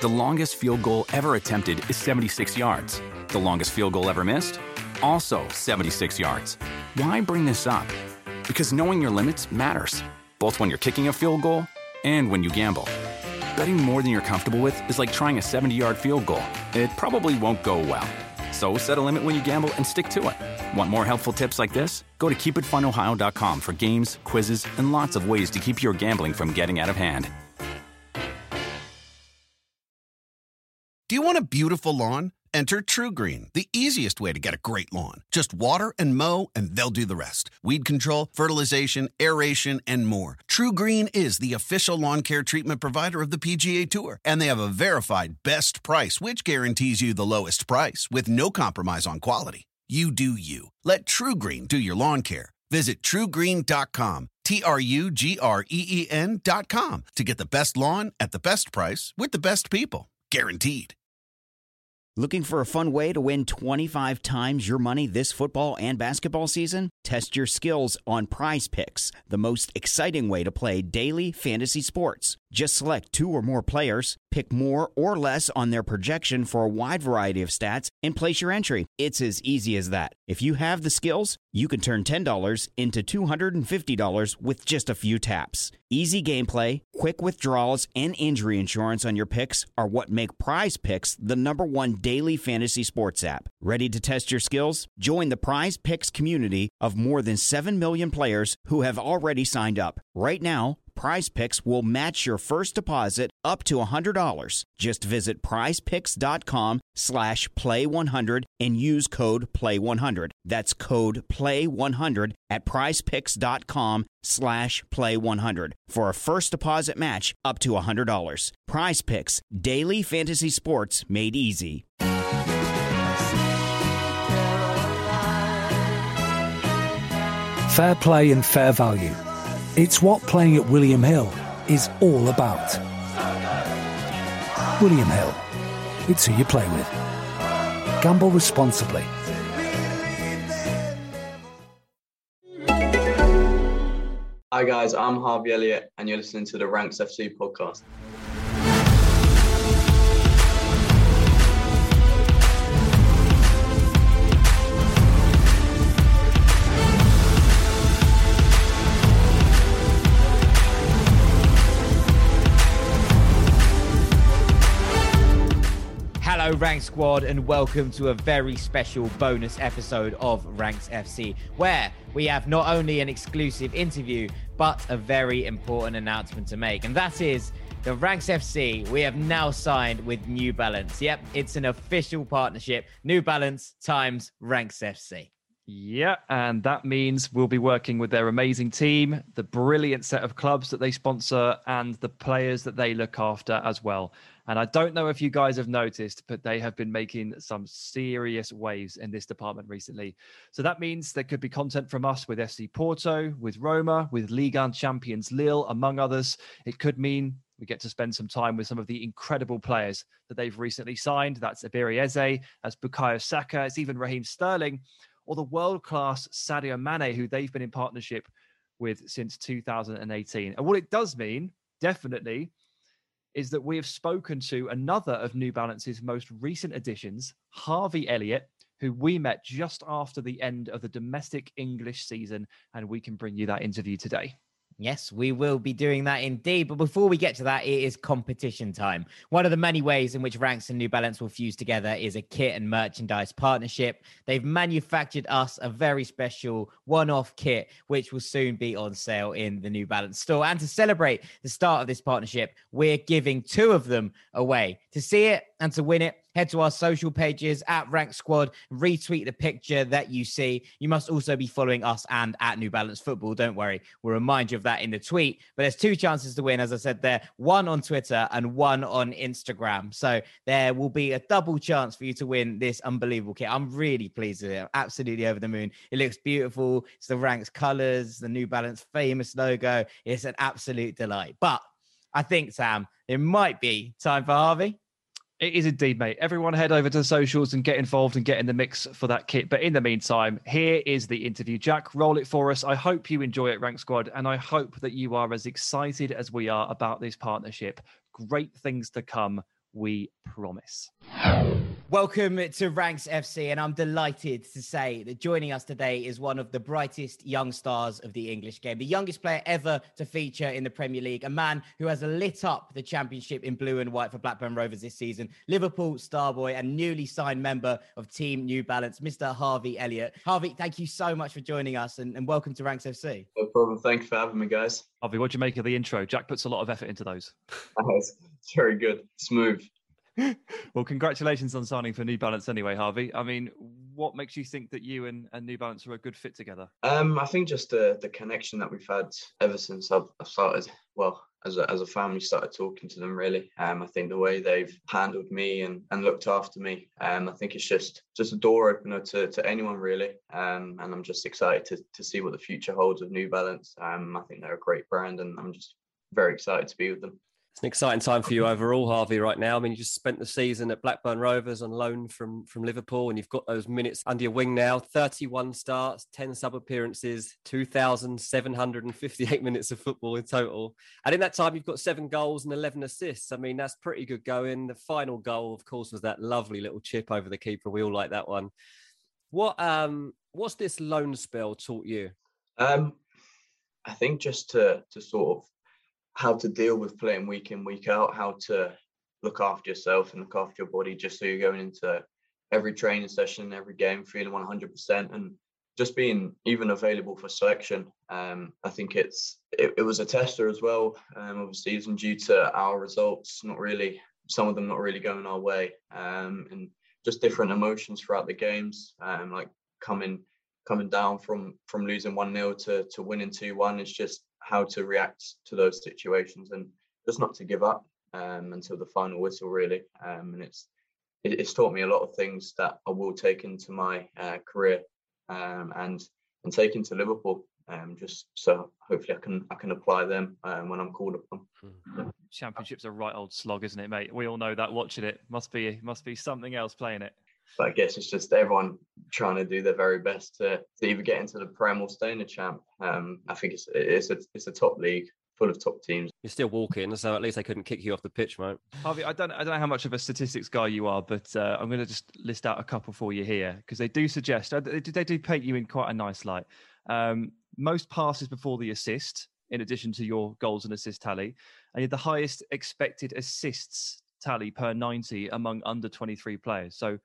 The longest field goal ever attempted is 76 yards. The longest field goal ever missed? Also 76 yards. Why bring this up? Because knowing your limits matters, both when you're kicking a field goal and when you gamble. Betting more than you're comfortable with is like trying a 70-yard field goal. It probably won't go well. So set a limit when you gamble and stick to it. Want more helpful tips like this? Go to keepitfunohio.com for games, quizzes, and lots of ways to keep your gambling from getting out of hand. Do you want a beautiful lawn? Enter TruGreen, the easiest way to get a great lawn. Just water and mow, and they'll do the rest. Weed control, fertilization, aeration, and more. TruGreen is the official lawn care treatment provider of the PGA Tour, and they have a verified best price, which guarantees you the lowest price with no compromise on quality. You do you. Let TruGreen do your lawn care. Visit TruGreen.com, TruGreen.com, to get the best lawn at the best price with the best people. Guaranteed. Looking for a fun way to win 25 times your money this football and basketball season? Test your skills on Prize Picks, the most exciting way to play daily fantasy sports. Just select 2 or more players, pick more or less on their projection for a wide variety of stats, and place your entry. It's as easy as that. If you have the skills, you can turn $10 into $250 with just a few taps. Easy gameplay, quick withdrawals, and injury insurance on your picks are what make Prize Picks the #1 daily fantasy sports app. Ready to test your skills? Join the Prize Picks community of more than 7 million players who have already signed up. Right now, Prize Picks will match your first deposit up to $100. Just visit prizepicks.com/play100 and use code PLAY100. That's code PLAY100 at prizepicks.com/play100 for a first deposit match up to $100. Prize Picks, daily fantasy sports made easy. Fair play and fair value. It's what playing at William Hill is all about. William Hill. It's who you play with. Gamble responsibly. Hi guys, I'm Harvey Elliott and you're listening to the Ranks FC podcast. Hello Ranks Squad and welcome to a very special bonus episode of Ranks FC, where we have not only an exclusive interview but a very important announcement to make, and that is the Ranks FC. We have now signed with New Balance. Yep, it's an official partnership. New Balance times Ranks FC. Yeah, and that means we'll be working with their amazing team, the brilliant set of clubs that they sponsor, and the players that they look after as well. And I don't know if you guys have noticed, but they have been making some serious waves in this department recently. So that means there could be content from us with FC Porto, with Roma, with Ligue 1 champions Lille, among others. It could mean we get to spend some time with some of the incredible players that they've recently signed. That's Eberechi Eze, that's Bukayo Saka, it's even Raheem Sterling, or the world-class Sadio Mane, who they've been in partnership with since 2018. And what it does mean, definitely, is that we have spoken to another of New Balance's most recent additions, Harvey Elliott, who we met just after the end of the domestic English season, and we can bring you that interview today. Yes, we will be doing that indeed. But before we get to that, it is competition time. One of the many ways in which Ranks and New Balance will fuse together is a kit and merchandise partnership. They've manufactured us a very special one-off kit, which will soon be on sale in the New Balance store. And to celebrate the start of this partnership, we're giving 2 of them away. To see it and to win it, head to our social pages at Rank Squad, retweet the picture that you see. You must also be following us and at New Balance Football. Don't worry, we'll remind you of that in the tweet. But there's 2 chances to win, as I said there, 1 on Twitter and 1 on Instagram. So there will be a double chance for you to win this unbelievable kit. I'm really pleased with it. I'm absolutely over the moon. It looks beautiful. It's the Ranks colors, the New Balance famous logo. It's an absolute delight. But I think, Sam, it might be time for Harvey. It is indeed, mate. Everyone head over to the socials and get involved and get in the mix for that kit. But in the meantime, here is the interview. Jack, roll it for us. I hope you enjoy it, Rank Squad, and I hope that you are as excited as we are about this partnership. Great things to come. we promise. Welcome to Ranks FC, and I'm delighted to say that joining us today is one of the brightest young stars of the English game, the youngest player ever to feature in the Premier League, a man who has lit up the Championship in blue and white for Blackburn Rovers this season, Liverpool star boy and newly signed member of Team New Balance, Mr. Harvey Elliott. Harvey, thank you so much for joining us, and welcome to Ranks FC. No problem. Thank you for having me, guys. Harvey, what do you make of the intro? Jack puts a lot of effort into those. It's very good. Smooth. Well, congratulations on signing for New Balance anyway, Harvey. I mean, what makes you think that you and New Balance are a good fit together? I think just the connection that we've had ever since I've started, well, as a family, started talking to them, really. I think the way they've handled me and looked after me, I think it's just a door opener to anyone, really. And I'm just excited to see what the future holds with New Balance. I think they're a great brand, and I'm just very excited to be with them. It's an exciting time for you overall, Harvey, right now. I mean, you just spent the season at Blackburn Rovers on loan from Liverpool, and you've got those minutes under your wing now. 31 starts, 10 sub-appearances, 2,758 minutes of football in total. And in that time, you've got 7 goals and 11 assists. I mean, that's pretty good going. The final goal, of course, was that lovely little chip over the keeper. We all like that one. What's this loan spell taught you? I think just to sort of how to deal with playing week in, week out, how to look after yourself and look after your body, just so you're going into every training session, every game, feeling 100%, and just being even available for selection. I think it was a tester as well, obviously, even due to our results, some of them not really going our way, and just different emotions throughout the games, like coming down from losing 1-0 to winning 2-1. It's just how to react to those situations and just not to give up until the final whistle, really. And it's taught me a lot of things that I will take into my career and take into Liverpool, just so hopefully I can apply them when I'm called upon. Championship's a right old slog, isn't it, mate? We all know that watching it. Must be something else playing it. But I guess it's just everyone trying to do their very best to either get into the Prem or stay in the Champ. I think it's a top league full of top teams. You're still walking, so at least they couldn't kick you off the pitch, mate. Harvey, I don't know how much of a statistics guy you are, but I'm going to just list out a couple for you here, because they do suggest, they do paint you in quite a nice light. Most passes before the assist, in addition to your goals and assist tally, and you had the highest expected assists tally per 90 among under 23 players. So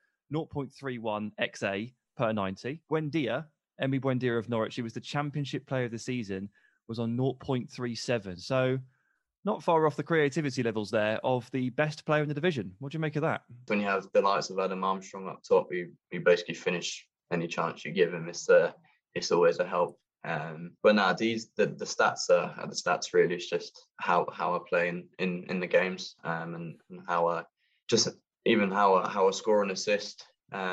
0.31 XA per 90. Emi Buendia of Norwich, he was the Championship Player of the Season, was on 0.37. So not far off the creativity levels there of the best player in the division. What do you make of that? When you have the likes of Adam Armstrong up top, you basically finish any chance you give him. It's always a help. But now the stats are the stats, really. It's just how I play in the games, and how I just even how I score an assist.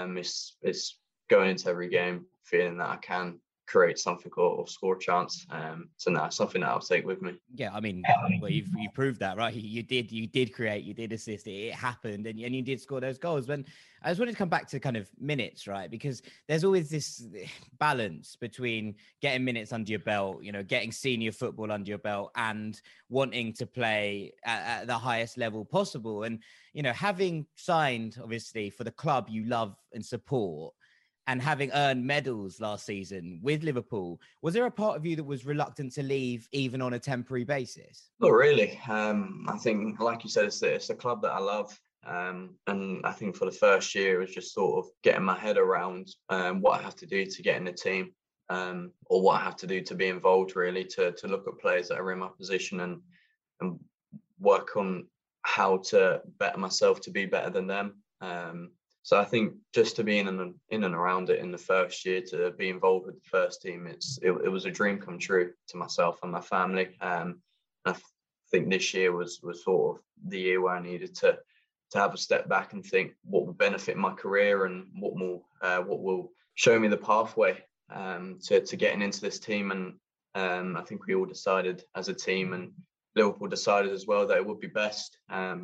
It's going into every game feeling that I can create something or score a chance. So that's something that I'll take with me. Yeah, I mean, well, you proved that, right? You did create, you did assist, it happened, and you did score those goals. When I just wanted to come back to kind of minutes, right? Because there's always this balance between getting minutes under your belt, getting senior football under your belt, and wanting to play at the highest level possible. And having signed, obviously, for the club you love and support, and having earned medals last season with Liverpool, was there a part of you that was reluctant to leave even on a temporary basis? Not really. I think, like you said, it's a club that I love. And I think for the first year, it was just sort of getting my head around what I have to do to get in the team, or what I have to do to be involved, really, to look at players that are in my position and work on how to better myself to be better than them. So I think just to be in and around it in the first year, to be involved with the first team, it was a dream come true to myself and my family. I think this year was sort of the year where I needed to have a step back and think what will benefit my career and what will show me the pathway to getting into this team. And I think we all decided as a team, and Liverpool decided as well, that it would be best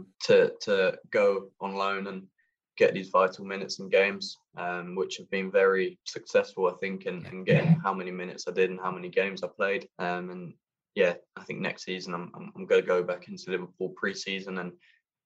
to go on loan and get these vital minutes in games, which have been very successful, I think, in getting how many minutes I did and how many games I played. And yeah, I think next season I'm going to go back into Liverpool pre-season and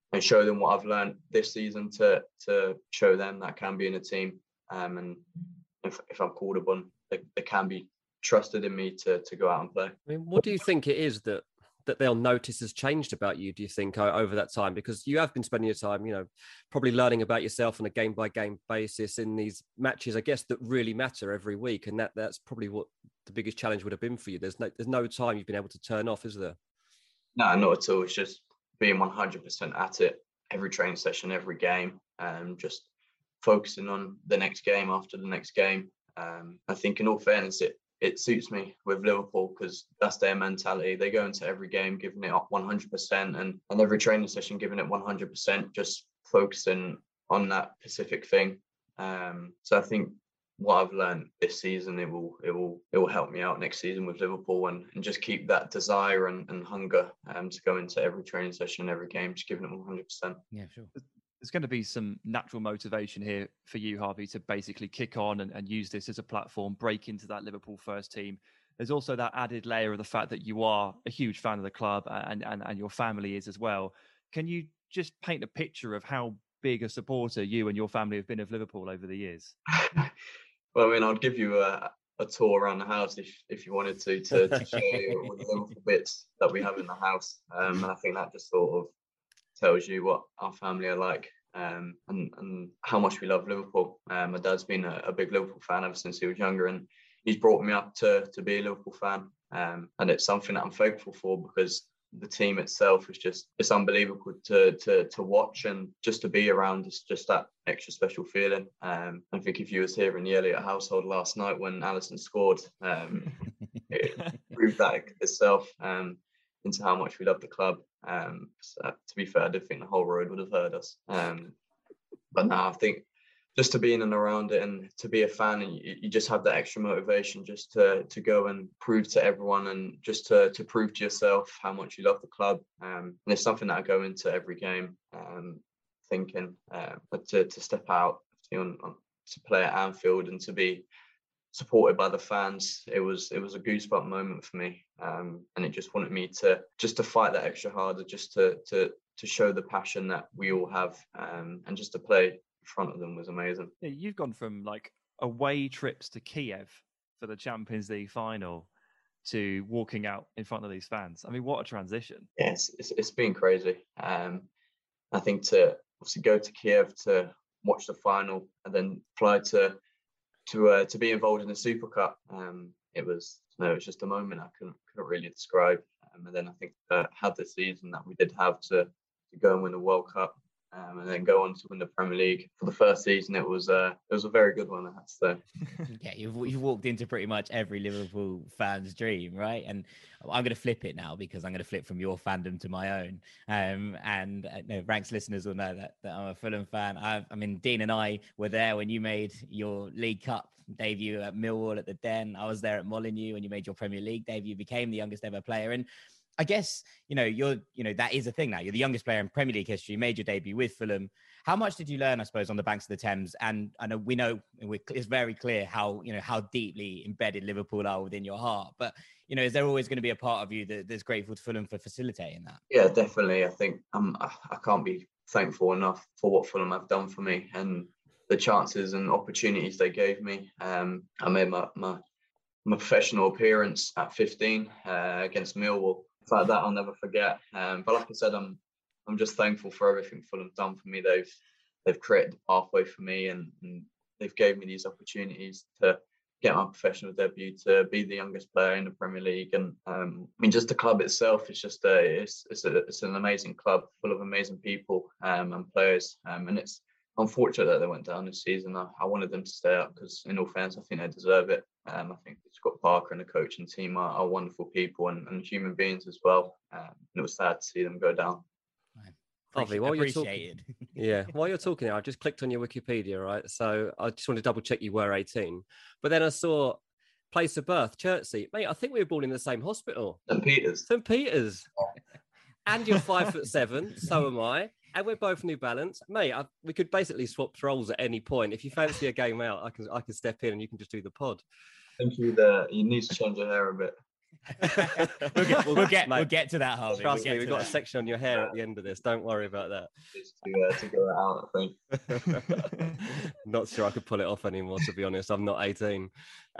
show them what I've learned this season to show them that I can be in a team. And if I'm called upon, they can be trusted in me to go out and play. I mean, what do you think it is that they'll notice has changed about you, do you think, over that time? Because you have been spending your time, probably learning about yourself on a game-by-game basis in these matches, I guess, that really matter every week. And that's probably what the biggest challenge would have been for you. There's no time you've been able to turn off, is there? No, not at all. It's just being 100% at it every training session, every game, just focusing on the next game after the next game. I think in all fairness, it suits me with Liverpool because that's their mentality. They go into every game giving it up 100% and every training session giving it 100%, just focusing on that specific thing. So I think what I've learned this season, it will help me out next season with Liverpool and just keep that desire and hunger to go into every training session, every game, just giving it 100%. Yeah, sure. There's going to be some natural motivation here for you, Harvey, to basically kick on and use this as a platform, break into that Liverpool first team. There's also that added layer of the fact that you are a huge fan of the club and your family is as well. Can you just paint a picture of how big a supporter you and your family have been of Liverpool over the years? Well, I mean, I'll give you a tour around the house if you wanted to show you all the Liverpool bits that we have in the house. And I think that just sort of tells you what our family are like and how much we love Liverpool. My dad's been a big Liverpool fan ever since he was younger, and he's brought me up to be a Liverpool fan. And it's something that I'm thankful for because the team itself is it's unbelievable to watch and just to be around. It's just that extra special feeling. I think if you was here in the Elliott household last night when Alisson scored, it proved that itself into how much we love the club. So to be fair, I did think the whole road would have heard us. But no, I think just to be in and around it and to be a fan, and you just have that extra motivation just to go and prove to everyone and just to prove to yourself how much you love the club. And it's something that I go into every game thinking, but to step out to play at Anfield and to be supported by the fans, it was a goosebump moment for me, and it just wanted me to fight that extra harder, just to show the passion that we all have, and just to play in front of them was amazing. Yeah, you've gone from like away trips to Kiev for the Champions League final to walking out in front of these fans. I mean, what a transition! Yes, it's been crazy. I think to obviously go to Kiev to watch the final and then fly to be involved in the Super Cup, it was just a moment I couldn't really describe. And then I think had the season that we did have to go and win the World Cup, and then go on to win the Premier League for the first season, it was a very good one, I have to say. Yeah, you've walked into pretty much every Liverpool fan's dream, right? And I'm going to flip it now because I'm going to flip from your fandom to my own. Ranks listeners will know that I'm a Fulham fan. I mean, Dean and I were there when you made your League Cup debut at Millwall at the Den. I was there at Molineux when you made your Premier League debut, became the youngest ever player. And I guess, that is a thing now. You're the youngest player in Premier League history. You made your debut with Fulham. How much did you learn, I suppose, on the banks of the Thames? And I know it's very clear how deeply embedded Liverpool are within your heart. But, is there always going to be a part of you that's grateful to Fulham for facilitating that? Yeah, definitely. I think I can't be thankful enough for what Fulham have done for me and the chances and opportunities they gave me. I made my professional appearance at 15 against Millwall. Like that I'll never forget. But like I said, I'm just thankful for everything Fulham done for me. They've created the pathway for me, and they've gave me these opportunities to get my professional debut, to be the youngest player in the Premier League. And just the club itself is just it's an amazing club full of amazing people and players. And it's unfortunate that they went down this season. I wanted them to stay up because, in all fairness, I think they deserve it. I think Scott Parker and the coaching team are wonderful people and human beings as well. And it was sad to see them go down. Harvey, while you're talking, I just clicked on your Wikipedia, right? So I just want to double check you were 18. But then I saw place of birth, Chertsey. Mate, I think we were born in the same hospital. St. Peters. And you're 5'7", so am I. And we're both New Balance. Mate, we could basically swap roles at any point. If you fancy a game out, I can step in and you can just do the pod. I think you need to change your hair a bit. We'll get to that, Harvey. Trust me, we've got a section on your hair at the end of this. Don't worry about that. Just to go out, I think. Not sure I could pull it off anymore, to be honest. I'm not 18.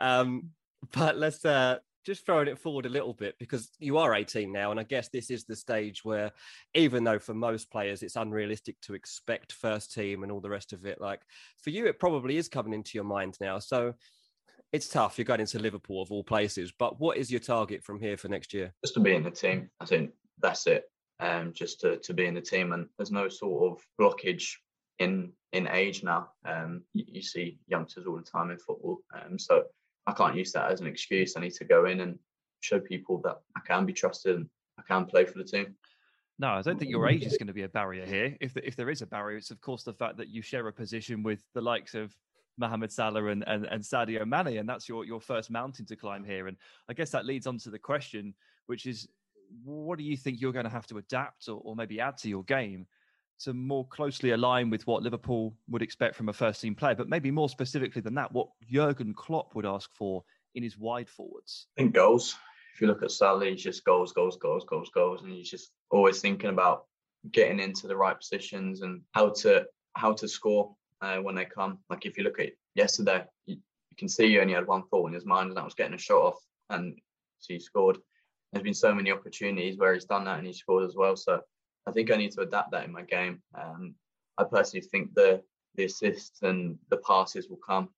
But let's just throwing it forward a little bit, because you are 18 now. And I guess this is the stage where, even though for most players it's unrealistic to expect first team and all the rest of it, like for you, it probably is coming into your mind now. So it's tough. You're going into Liverpool of all places, but what is your target from here for next year? Just to be in the team. I think that's it. Just to be in the team, and there's no sort of blockage in age now. You see youngsters all the time in football, so I can't use that as an excuse. I need to go in and show people that I can be trusted and I can play for the team. No, I don't think your age is going to be a barrier here. If there is a barrier, it's of course the fact that you share a position with the likes of Mohamed Salah and Sadio Mane, and that's your first mountain to climb here. And I guess that leads on to the question, which is, what do you think you're going to have to adapt or maybe add to your game to more closely align with what Liverpool would expect from a first-team player, but maybe more specifically than that, what Jurgen Klopp would ask for in his wide forwards? I think goals. If you look at Salah, he's just goals, and he's just always thinking about getting into the right positions and how to score when they come. Like if you look at yesterday, you can see he only had one thought in his mind, and that was getting a shot off, and so he scored. There's been so many opportunities where he's done that and he scored as well. So I think I need to adapt that in my game. I personally think the assists and the passes will come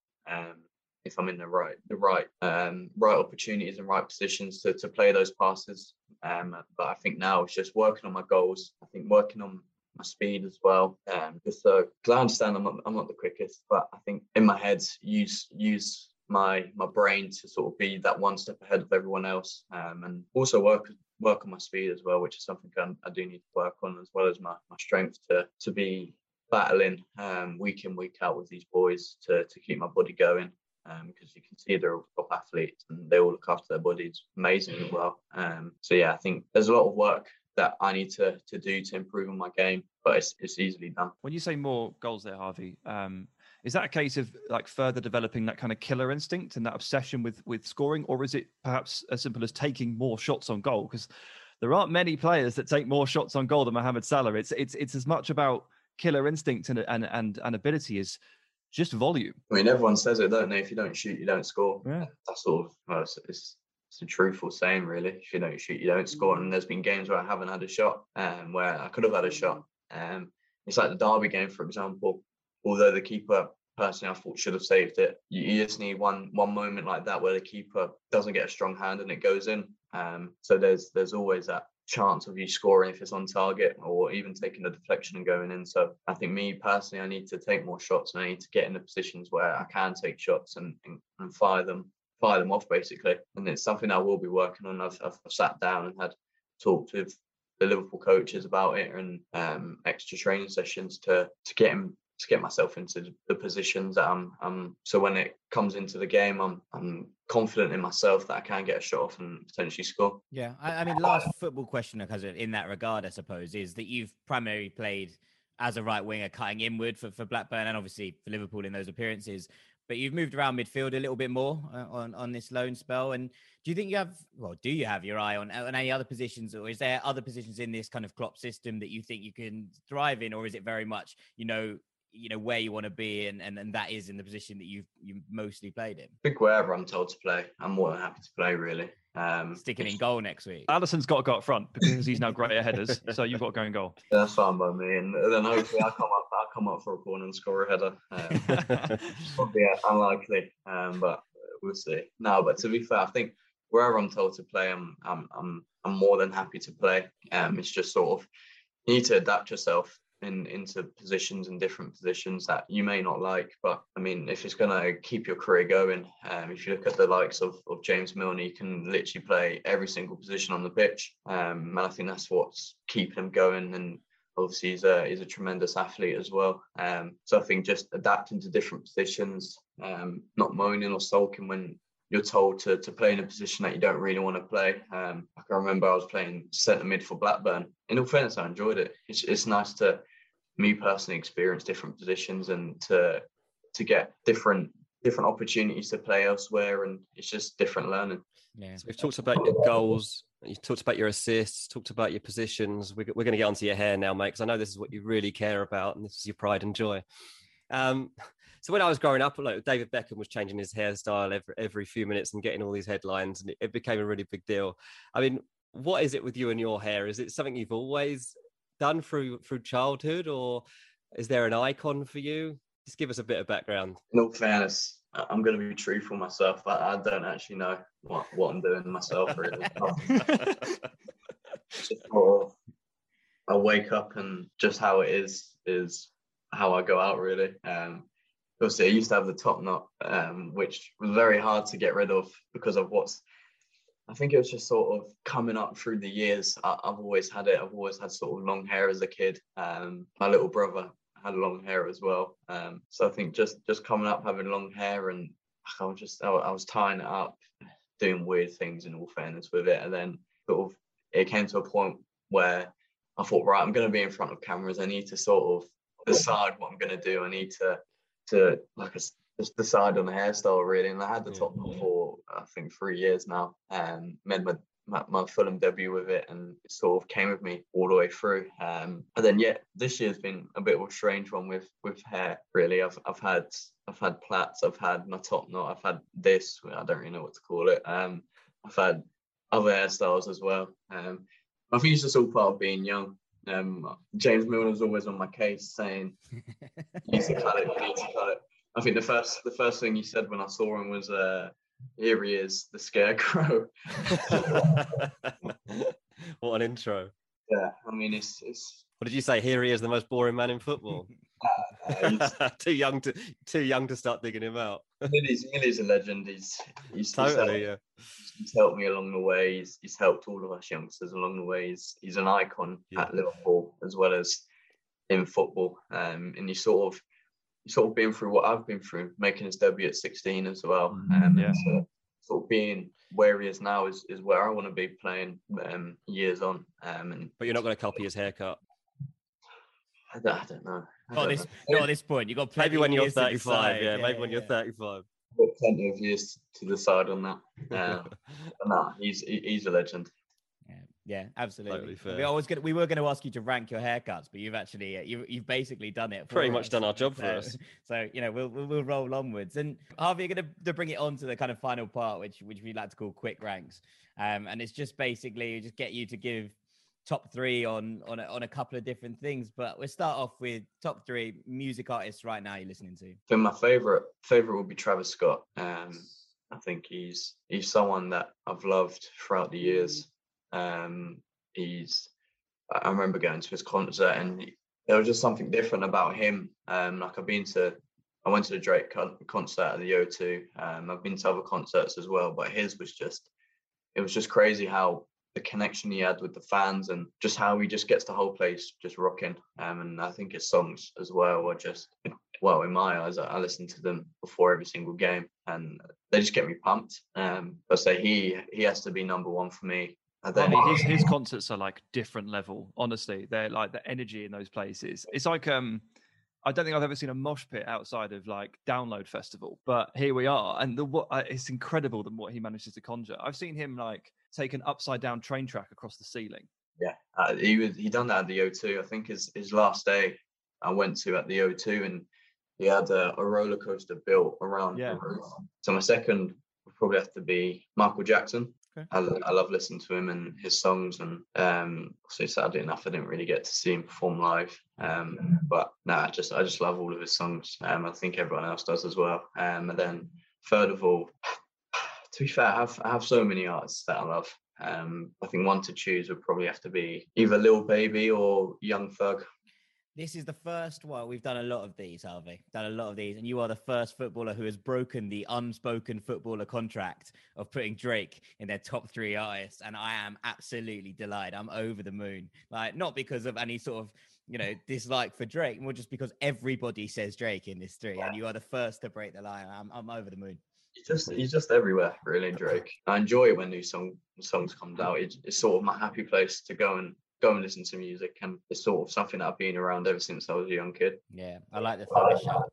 if I'm in the right opportunities and right positions to play those passes. But I think now it's just working on my goals. I think working on my speed as well. Because I understand I'm not the quickest, but I think in my head use my brain to sort of be that one step ahead of everyone else, and also work on my speed as well, which is something I do need to work on, as well as my strength to be battling week in, week out with these boys to keep my body going, because you can see they're all top athletes and they all look after their bodies amazingly well. So yeah, I think there's a lot of work that I need to do to improve on my game, but it's easily done. When you say more goals there, Harvey, is that a case of like further developing that kind of killer instinct and that obsession with scoring, or is it perhaps as simple as taking more shots on goal? Because there aren't many players that take more shots on goal than Mohamed Salah. It's as much about killer instinct and ability as just volume. I mean, everyone says it, don't they? If you don't shoot, you don't score. Yeah. That's sort of it's a truthful saying, really. If you don't shoot, you don't score. And there's been games where I haven't had a shot, where I could have had a shot. It's like the Derby game, for example. Although the keeper, personally, I thought should have saved it. You just need one moment like that where the keeper doesn't get a strong hand and it goes in. So there's always that chance of you scoring if it's on target, or even taking a deflection and going in. So I think me personally, I need to take more shots, and I need to get in the positions where I can take shots and fire them off, basically. And it's something I will be working on. I've sat down and had talked with the Liverpool coaches about it, and extra training sessions to get myself into the positions that I'm so when it comes into the game, I'm confident in myself that I can get a shot off and potentially score. Yeah, I mean, last football question, because in that regard, I suppose, is that you've primarily played as a right winger, cutting inward for Blackburn and obviously for Liverpool in those appearances. But you've moved around midfield a little bit more on this loan spell. And do you have your eye on any other positions, or is there other positions in this kind of Klopp system that you think you can thrive in, or is it very much, where you want to be and that is in the position that you've mostly played in? I think wherever I'm told to play, I'm more than happy to play, really. Sticking in goal next week. Alisson's got to go up front because he's now great at headers, so you've got to go in goal. That's fine by me, and then hopefully I'll come up for a corner and score a header. Probably unlikely, but we'll see. No, but to be fair, I think wherever I'm told to play, I'm more than happy to play. It's just sort of, you need to adapt yourself into positions and different positions that you may not like, but I mean, if it's going to keep your career going, if you look at the likes of James Milner, you can literally play every single position on the pitch, and I think that's what's keeping him going. And obviously he's a tremendous athlete as well, so I think just adapting to different positions, not moaning or sulking when you're told to play in a position that you don't really want to play. I can remember I was playing centre mid for Blackburn. In all fairness, I enjoyed it. It's nice to, me personally, experience different positions and to get different different opportunities to play elsewhere, and it's just different learning. Yeah. So we've talked about your goals, you talked about your assists, talked about your positions. We're going to get onto your hair now, mate, because I know this is what you really care about, and this is your pride and joy. So when I was growing up, like David Beckham was changing his hairstyle every few minutes and getting all these headlines, and it became a really big deal. I mean, what is it with you and your hair? Is it something you've always done through childhood, or is there an icon for you? Just give us a bit of background. In all fairness, I'm going to be truthful myself. I don't actually know what I'm doing myself, really. Just sort of, I wake up and just how it is how I go out, really. Obviously, I used to have the top knot, which was very hard to get rid of because of I think it was just sort of coming up through the years. I've always had it. I've always had sort of long hair as a kid. My little brother had long hair as well. So I think just coming up having long hair, and I was tying it up, doing weird things in all fairness with it. And then sort of it came to a point where I thought, right, I'm going to be in front of cameras. I need to sort of decide what I'm going to do. I need to just decide on the hairstyle, really. And I had the top knot for I think 3 years now, and made my Fulham debut with it, and it sort of came with me all the way through. And then this year's been a bit of a strange one with hair, really. I've had plaits, I've had my top knot, I've had this, I don't really know what to call it. I've had other hairstyles as well. I think it's just all part of being young. James Milner was always on my case saying, you need to cut it. I think the first thing he said when I saw him was, here he is, the Scarecrow. What an intro. Yeah, I mean, it's. What did you say? Here he is, the most boring man in football. Too young to start digging him out. Millie's a legend. He's helped me along the way. He's helped all of us youngsters along the way. He's an icon at Liverpool as well as in football. And he's sort of been through what I've been through, making his debut at 16 as well. So sort of being where he is now is where I want to be playing years on. But you're not going to copy his haircut. I don't know. Not at this point. You got maybe when you're 35. Decide. Maybe when you're 35. I've got plenty of years to decide on that. No, he's a legend. Yeah, absolutely. Totally we were going to ask you to rank your haircuts, but you've actually you've basically done it. Pretty much done our job for us. So we'll roll onwards. And Harvey, you're going to bring it on to the kind of final part, which we like to call quick ranks. And it's just basically just get you to give top three on a couple of different things. But we'll start off with top three music artists right now you're listening to. So my favorite will be Travis Scott. I think he's someone that I've loved throughout the years. I remember going to his concert, and there was just something different about him. I went to the Drake concert at the O2. I've been to other concerts as well, but his was just crazy how the connection he had with the fans, and just how he just gets the whole place just rocking. And I think his songs as well are just, in my eyes, I listen to them before every single game, and they just get me pumped. I say he has to be number one for me. His concerts are like different level. Honestly, they're like the energy in those places. It's like I don't think I've ever seen a mosh pit outside of like Download Festival, but here we are, and it's incredible what he manages to conjure. I've seen him like take an upside down train track across the ceiling. Yeah, he done that at the O2. I think his last day I went to at the O2, and he had a roller coaster built around the roof. So my second would probably have to be Michael Jackson. Okay. I love listening to him and his songs, and so sadly enough I didn't really get to see him perform live, but no, I just love all of his songs. I think everyone else does as well. And then third of all, to be fair, I have so many artists that I love. I think one to choose would probably have to be either Lil Baby or Young Thug. This is the first one. We've done a lot of these, Harvey. And you are the first footballer who has broken the unspoken footballer contract of putting Drake in their top three artists. And I am absolutely delighted. I'm over the moon. Like, not because of any sort of, dislike for Drake, more just because everybody says Drake in this three, and you are the first to break the line. I'm over the moon. He's just everywhere, really, Drake. I enjoy it when new songs comes out. It's sort of my happy place to go and listen to music, and it's sort of something that I've been around ever since I was a young kid. Yeah, I like the thugger shout.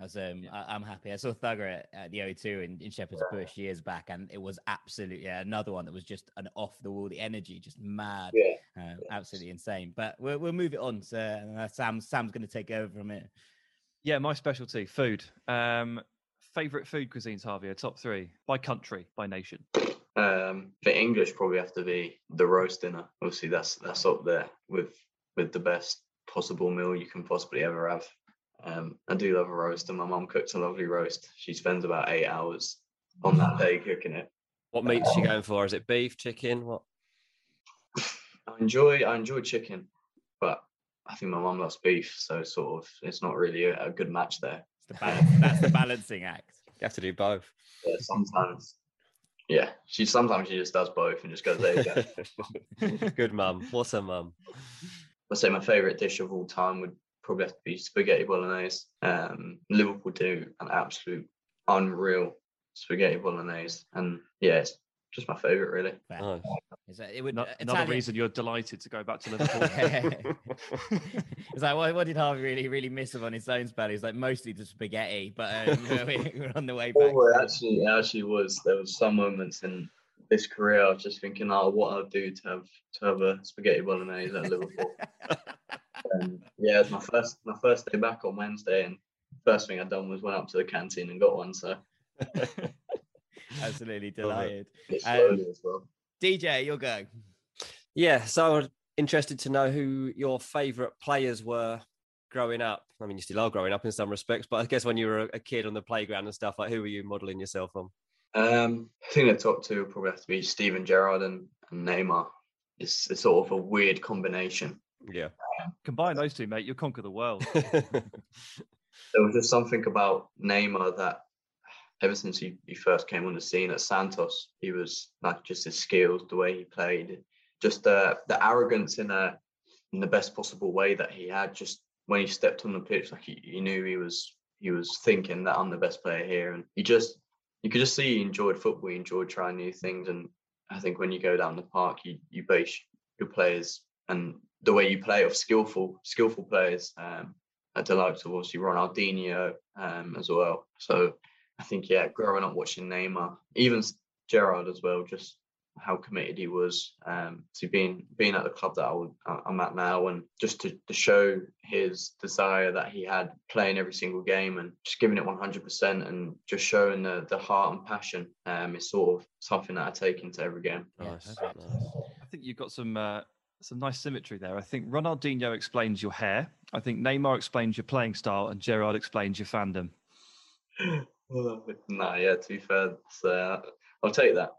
I'm happy. I saw Thugger at the O2 in Shepherd's Bush years back, and it was absolutely another one that was just an off the wall. The energy just mad, absolutely insane. But we'll move it on. So Sam's going to take over from it. Yeah, my specialty, food. Favorite food cuisines, Javier? Top 3 by country, by nation. For English, probably have to be the roast dinner. Obviously, that's up there with the best possible meal you can possibly ever have. I do love a roast, and my mum cooks a lovely roast. She spends about 8 hours on that day cooking it. What meat is she going for? Is it beef, chicken? What? I enjoy chicken, but I think my mum loves beef, so sort of it's not really a good match there. That's the balancing act. You have to do both. Yeah, sometimes. Yeah, sometimes she just does both and just goes, there you go. Good mum. What's her mum? I'd say my favourite dish of all time would probably have to be spaghetti bolognese. Liverpool do an absolute unreal spaghetti bolognese, and yeah, it's just my favourite, really. Nice. Another reason you're delighted to go back to Liverpool. It's like, what did Harvey really miss him on his own spell? He's like, mostly the spaghetti, but we're on the way back. Oh, it actually was. There was some moments in this career I was just thinking, what I'd do to have a spaghetti bolognese at Liverpool. Yeah, it was my first day back on Wednesday, and first thing I'd done was went up to the canteen and got one. So absolutely delighted. Slowly as well. DJ, you'll go. Yeah, so I'm interested to know who your favourite players were growing up. I mean, you still are growing up in some respects, but I guess when you were a kid on the playground and stuff, like, who were you modelling yourself on? I think the top 2 would probably have to be Steven Gerrard and Neymar. It's sort of a weird combination. Yeah. Combine those 2, mate, you'll conquer the world. There was just something about Neymar that ever since he first came on the scene at Santos, he was like, just his skills, the way he played, just the arrogance in the best possible way that he had. Just when he stepped on the pitch, like he knew he was thinking that I'm the best player here, and you could just see he enjoyed football, he enjoyed trying new things. And I think when you go down the park, you base your players and the way you play off skillful players, at the likes of obviously Ronaldinho as well. So I think, growing up watching Neymar, even Gerrard as well, just how committed he was to being at the club that I'm at now, and just to show his desire that he had playing every single game and just giving it 100% and just showing the heart and passion is sort of something that I take into every game. Nice. I think you've got some nice symmetry there. I think Ronaldinho explains your hair. I think Neymar explains your playing style, and Gerrard explains your fandom. To be fair, I'll take that.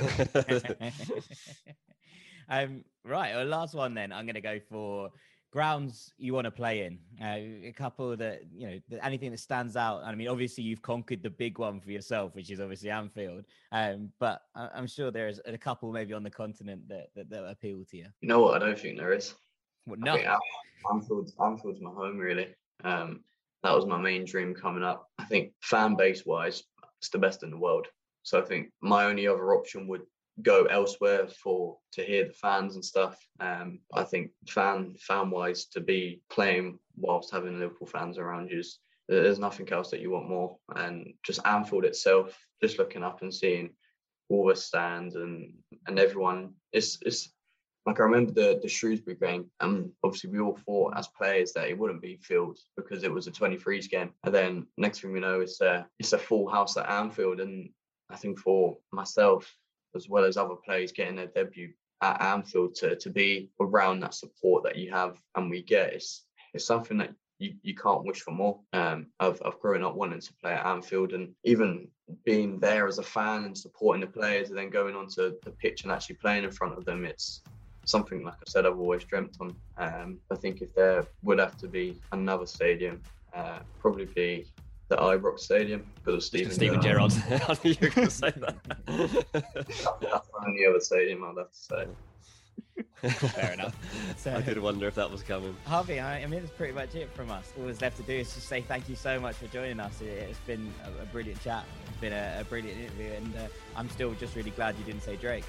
Right, well, last one then. I'm going to go for grounds you want to play in. A couple that, anything that stands out. I mean, obviously you've conquered the big one for yourself, which is obviously Anfield. But I'm sure there's a couple maybe on the continent that appeal to you. You know what? I don't think there is. Well, no. Anfield's my home, really. That was my main dream coming up. I think fan base wise, it's the best in the world. So I think my only other option would go elsewhere to hear the fans and stuff. I think fan wise, to be playing whilst having Liverpool fans around you, there's nothing else that you want more. And just Anfield itself, just looking up and seeing all the stands and everyone, it's like, I remember the Shrewsbury game, and obviously we all thought as players that it wouldn't be filled because it was a 23s game. And then next thing we know, it's a full house at Anfield. And I think for myself, as well as other players getting their debut at Anfield, to be around that support that you have and we get, it's something that you can't wish for more. Of growing up wanting to play at Anfield, and even being there as a fan and supporting the players, and then going onto the pitch and actually playing in front of them, it's something, like I said, I've always dreamt on. I think if there would have to be another stadium, probably be the Ibrox Stadium because of Steven Gerrard. I knew you were going to say that. That's the only other stadium I'd have to say. Fair enough. So, I did wonder if that was coming. Harvey, I mean, that's pretty much it from us. All that's left to do is just say thank you so much for joining us. It's been a brilliant chat. It's been a brilliant interview, and I'm still just really glad you didn't say Drake.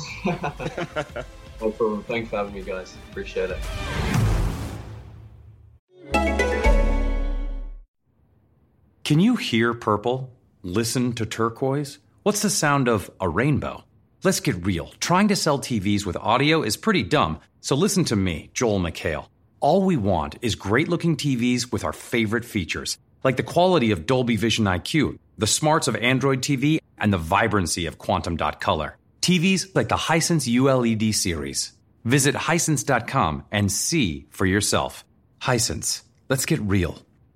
No problem. Thanks for having me, guys. Appreciate it. Can you hear purple? Listen to turquoise? What's the sound of a rainbow? Let's get real. Trying to sell TVs with audio is pretty dumb, so listen to me, Joel McHale. All we want is great-looking TVs with our favorite features, like the quality of Dolby Vision IQ, the smarts of Android TV, and the vibrancy of Quantum Dot Color. TVs like the Hisense ULED series. Visit Hisense.com and see for yourself. Hisense. Let's get real.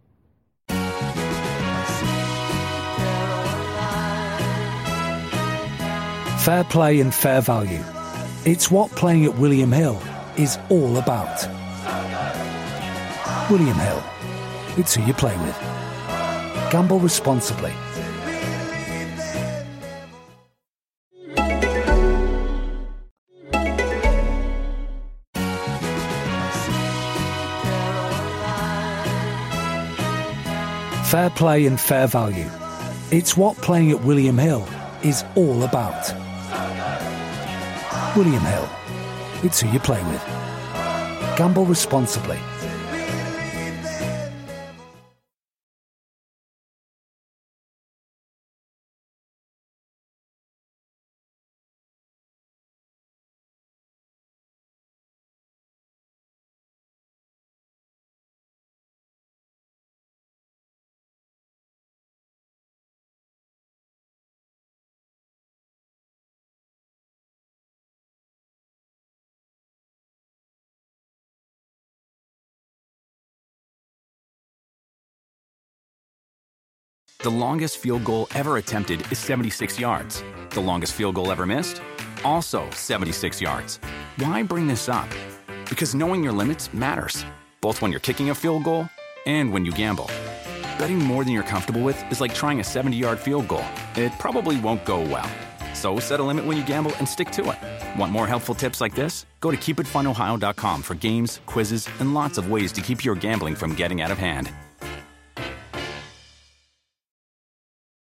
Fair play and fair value. It's what playing at William Hill is all about. William Hill. It's who you play with. Gamble responsibly. Fair play and fair value. It's what playing at William Hill is all about. William Hill. It's who you play with. Gamble responsibly. The longest field goal ever attempted is 76 yards. The longest field goal ever missed? Also 76 yards. Why bring this up? Because knowing your limits matters, both when you're kicking a field goal and when you gamble. Betting more than you're comfortable with is like trying a 70-yard field goal. It probably won't go well. So set a limit when you gamble and stick to it. Want more helpful tips like this? Go to keepitfunohio.com for games, quizzes, and lots of ways to keep your gambling from getting out of hand.